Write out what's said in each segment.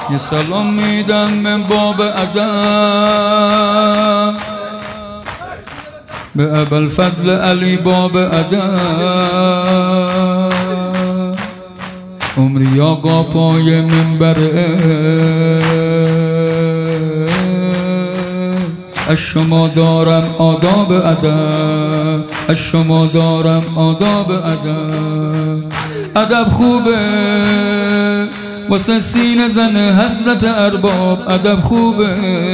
یه سلام میدم من باب ادب به ابوالفضل علی باب ادب، عمری آقا پای منبر از شما دارم آداب ادب، از شما دارم آداب ادب. ادب خوبه واسه سینه زن حضرت ارباب، ادب خوبه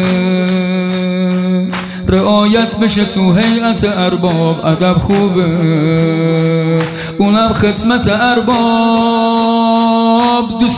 رعایت بشه تو هیئت ارباب، ادب خوبه اونم خدمت ارباب. دوست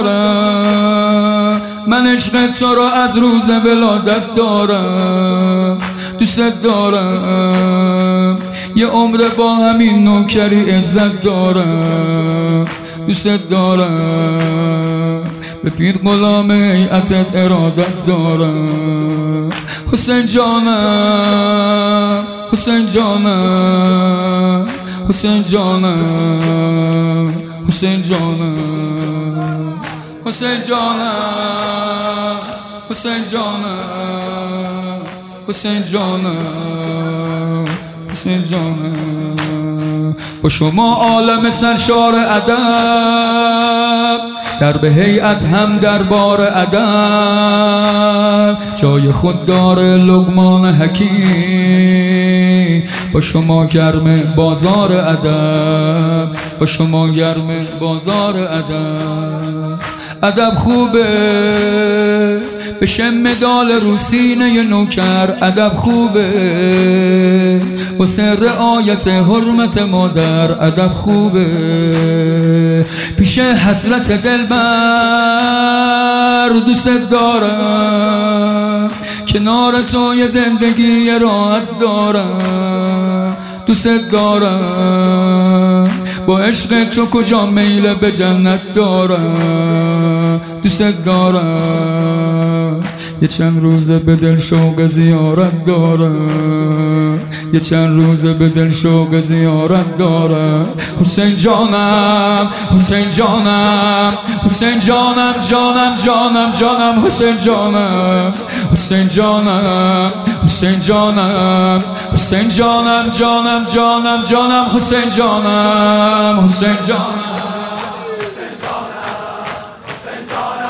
دارم من عشق تو رو از روز ولادت دارم، دوست دارم یه عمر با همین نوکری عزت دارم، دوست دارم به پیر غلام هیئتت ارادت دارم. حسین جانم، حسین جانم، حسین جانم، حسین جانم، حسین جانم، حسین جانم، حسین جانم، حسین جانم. با شما عالم سرشار ادب، در به هیئت هم دربار ادب، جای خود داره لقمان حکیم. با شما گرم بازار ادب، با شما گرم بازار ادب. ادب خوبه بشه مدال رو سینه نوکر، ادب خوبه واسه رعایت حرمت مادر، ادب خوبه پیش حسرت دلبر. دوست دارم کنار تو یه زندگی راحت دارم، دوست دارم با عشق تو کجا میل به جنت دارم، دوست دارم یه چند روزه به دل شوق زیارت دارم، یه چند روزه به دل شوق زیارت دارم. حسین جانم، حسین جانم، حسین جانم، جانم جانم جانم، حسین جانم، حسین جانم، حسین جانم، حسین جانم، جانم جانم جانم، حسین جانم، حسین جانم، حسین جانم، حسین جانم.